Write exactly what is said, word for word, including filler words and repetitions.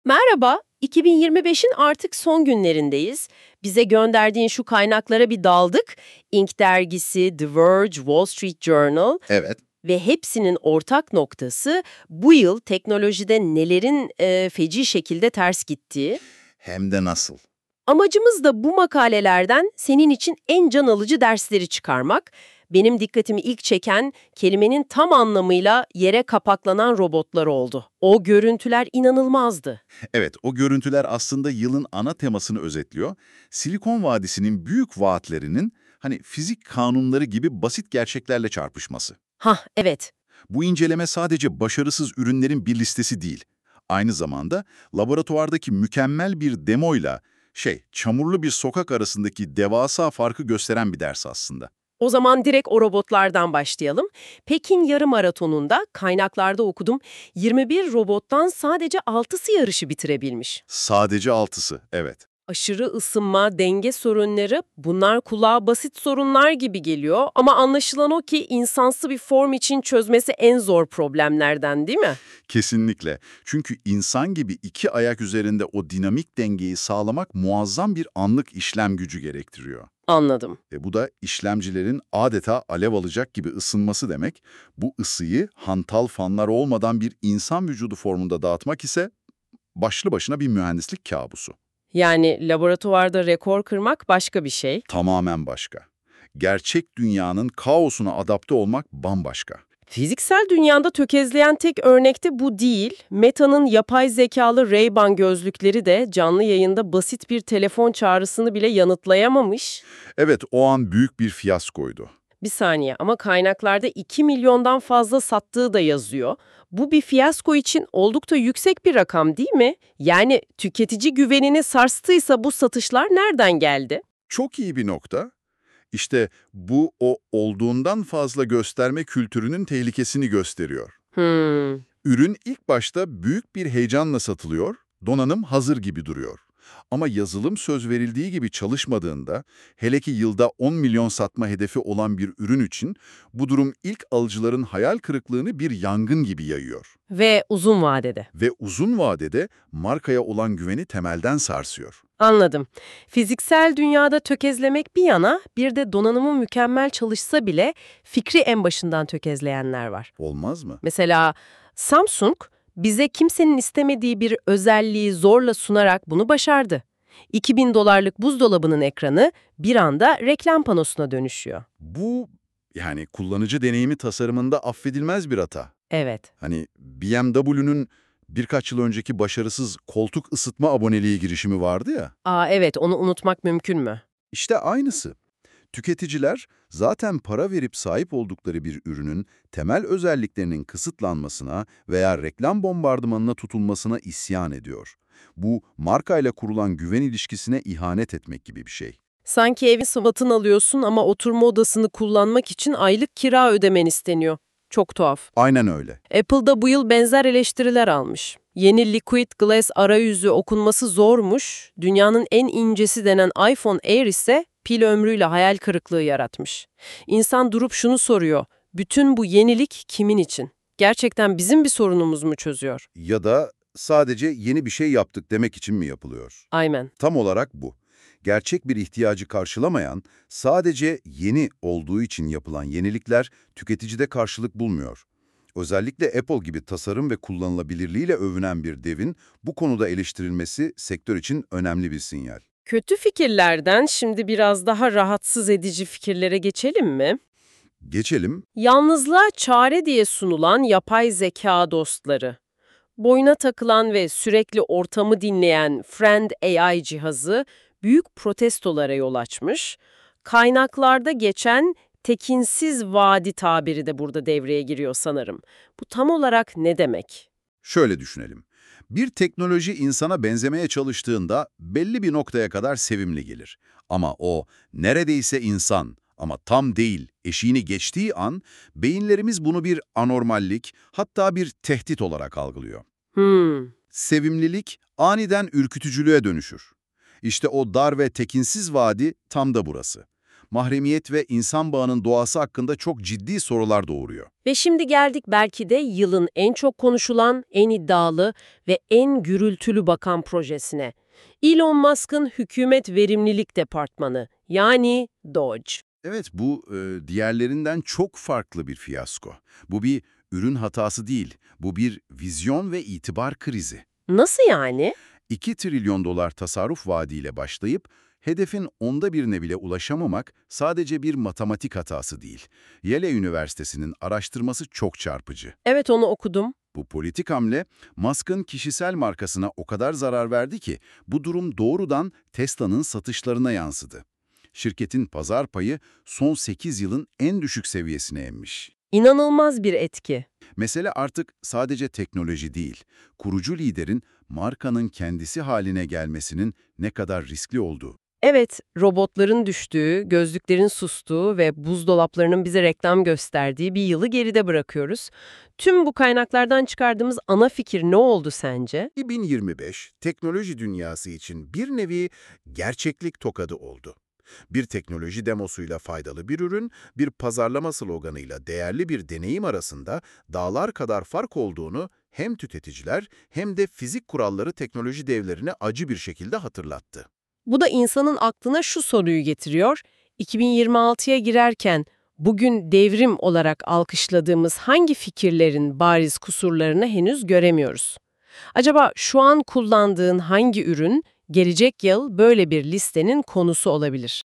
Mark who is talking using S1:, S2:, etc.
S1: Merhaba, iki bin yirmi beşin artık son günlerindeyiz. Bize gönderdiğin şu kaynaklara bir daldık. Inc dergisi, The Verge, Wall Street Journal
S2: Evet.
S1: ve hepsinin ortak noktası bu yıl teknolojide nelerin e, feci şekilde ters gittiği.
S2: Hem de nasıl?
S1: Amacımız da bu makalelerden senin için en can alıcı dersleri çıkarmak. Benim dikkatimi ilk çeken kelimenin tam anlamıyla yere kapaklanan robotlar oldu. O görüntüler inanılmazdı.
S2: Evet, o görüntüler aslında yılın ana temasını özetliyor. Silikon Vadisi'nin büyük vaatlerinin hani fizik kanunları gibi basit gerçeklerle çarpışması.
S1: Hah, evet.
S2: Bu inceleme sadece başarısız ürünlerin bir listesi değil. Aynı zamanda laboratuvardaki mükemmel bir demoyla şey, çamurlu bir sokak arasındaki devasa farkı gösteren bir ders aslında.
S1: O zaman direkt o robotlardan başlayalım. Pekin Yarım Maratonu'nda kaynaklarda okudum, yirmi bir robottan sadece altısı yarışı bitirebilmiş.
S2: Sadece altısı, evet.
S1: Aşırı ısınma, denge sorunları, bunlar kulağa basit sorunlar gibi geliyor ama anlaşılan o ki insansı bir form için çözmesi en zor problemlerden, değil mi?
S2: Kesinlikle. Çünkü insan gibi iki ayak üzerinde o dinamik dengeyi sağlamak muazzam bir anlık işlem gücü gerektiriyor.
S1: Anladım.
S2: E bu da işlemcilerin adeta alev alacak gibi ısınması demek. Bu ısıyı hantal fanlar olmadan bir insan vücudu formunda dağıtmak ise başlı başına bir mühendislik kabusu.
S1: Yani laboratuvarda rekor kırmak başka bir şey.
S2: Tamamen başka. Gerçek dünyanın kaosuna adapte olmak bambaşka.
S1: Fiziksel dünyada tökezleyen tek örnek de bu değil. Meta'nın yapay zekalı Ray-Ban gözlükleri de canlı yayında basit bir telefon çağrısını bile yanıtlayamamış.
S2: Evet, o an büyük bir fiyaskoydu.
S1: Bir saniye ama kaynaklarda iki milyondan fazla sattığı da yazıyor. Bu bir fiyasko için oldukça yüksek bir rakam değil mi? Yani tüketici güvenini sarstıysa bu satışlar nereden geldi?
S2: Çok iyi bir nokta. İşte bu o olduğundan fazla gösterme kültürünün tehlikesini gösteriyor.
S1: Hmm,
S2: Ürün ilk başta büyük bir heyecanla satılıyor, donanım hazır gibi duruyor. Ama yazılım söz verildiği gibi çalışmadığında, hele ki yılda on milyon satma hedefi olan bir ürün için bu durum ilk alıcıların hayal kırıklığını bir yangın gibi yayıyor.
S1: ve uzun vadede.
S2: Ve uzun vadede markaya olan güveni temelden sarsıyor.
S1: Anladım. Fiziksel dünyada tökezlemek bir yana, bir de donanımı mükemmel çalışsa bile fikri en başından tökezleyenler var.
S2: Olmaz mı?
S1: Mesela Samsung bize kimsenin istemediği bir özelliği zorla sunarak bunu başardı. iki bin dolarlık buzdolabının ekranı bir anda reklam panosuna dönüşüyor.
S2: Bu yani kullanıcı deneyimi tasarımında affedilmez bir hata.
S1: Evet.
S2: Hani B M W'nun birkaç yıl önceki başarısız koltuk ısıtma aboneliği girişimi vardı ya.
S1: Aa evet, onu unutmak mümkün mü?
S2: İşte aynısı. Tüketiciler zaten para verip sahip oldukları bir ürünün temel özelliklerinin kısıtlanmasına veya reklam bombardımanına tutulmasına isyan ediyor. Bu markayla kurulan güven ilişkisine ihanet etmek gibi bir şey.
S1: Sanki evi satın alıyorsun ama oturma odasını kullanmak için aylık kira ödemen isteniyor. Çok tuhaf.
S2: Aynen öyle.
S1: Apple da bu yıl benzer eleştiriler almış. Yeni Liquid Glass arayüzü okunması zormuş, dünyanın en incesi denen iPhone Air ise pil ömrüyle hayal kırıklığı yaratmış. İnsan durup şunu soruyor, bütün bu yenilik kimin için? Gerçekten bizim bir sorunumuz mu çözüyor?
S2: Ya da sadece yeni bir şey yaptık demek için mi yapılıyor?
S1: Aynen.
S2: Tam olarak bu. Gerçek bir ihtiyacı karşılamayan, sadece yeni olduğu için yapılan yenilikler tüketicide karşılık bulmuyor. Özellikle Apple gibi tasarım ve kullanılabilirliğiyle övünen bir devin bu konuda eleştirilmesi sektör için önemli bir sinyal.
S1: Kötü fikirlerden şimdi biraz daha rahatsız edici fikirlere geçelim mi?
S2: Geçelim.
S1: Yalnızlığa çare diye sunulan yapay zeka dostları. Boyuna takılan ve sürekli ortamı dinleyen Friend A I cihazı büyük protestolara yol açmış. Kaynaklarda geçen tekinsiz vadi tabiri de burada devreye giriyor sanırım. Bu tam olarak ne demek?
S2: Şöyle düşünelim. Bir teknoloji insana benzemeye çalıştığında belli bir noktaya kadar sevimli gelir. Ama o neredeyse insan ama tam değil eşiğini geçtiği an beyinlerimiz bunu bir anormallik, hatta bir tehdit olarak algılıyor.
S1: Hmm,
S2: Sevimlilik aniden ürkütücülüğe dönüşür. İşte o dar ve tekinsiz vadi tam da burası. mahremiyet ve insan bağının doğası hakkında çok ciddi sorular doğuruyor.
S1: Ve şimdi geldik belki de yılın en çok konuşulan, en iddialı ve en gürültülü bakan projesine. Elon Musk'ın Hükümet Verimlilik Departmanı, yani DOGE.
S2: Evet, bu e, diğerlerinden çok farklı bir fiyasko. Bu bir ürün hatası değil, bu bir vizyon ve itibar krizi.
S1: Nasıl yani?
S2: iki trilyon dolar tasarruf vaadiyle başlayıp, hedefin onda birine bile ulaşamamak sadece bir matematik hatası değil. Yale Üniversitesi'nin araştırması çok çarpıcı.
S1: Evet, onu okudum.
S2: Bu politik hamle, Musk'ın kişisel markasına o kadar zarar verdi ki, bu durum doğrudan Tesla'nın satışlarına yansıdı. Şirketin pazar payı son sekiz yılın en düşük seviyesine inmiş.
S1: İnanılmaz bir etki.
S2: Mesele artık sadece teknoloji değil, kurucu liderin markanın kendisi haline gelmesinin ne kadar riskli olduğu.
S1: Evet, robotların düştüğü, gözlüklerin sustuğu ve buzdolaplarının bize reklam gösterdiği bir yılı geride bırakıyoruz. Tüm bu kaynaklardan çıkardığımız ana fikir ne oldu sence?
S3: iki bin yirmi beş, teknoloji dünyası için bir nevi gerçeklik tokadı oldu. Bir teknoloji demosuyla faydalı bir ürün, bir pazarlama sloganıyla değerli bir deneyim arasında dağlar kadar fark olduğunu hem tüketiciler hem de fizik kuralları teknoloji devlerine acı bir şekilde hatırlattı.
S1: Bu da insanın aklına şu soruyu getiriyor. iki bin yirmi altıya girerken bugün devrim olarak alkışladığımız hangi fikirlerin bariz kusurlarını henüz göremiyoruz? Acaba şu an kullandığın hangi ürün gelecek yıl böyle bir listenin konusu olabilir?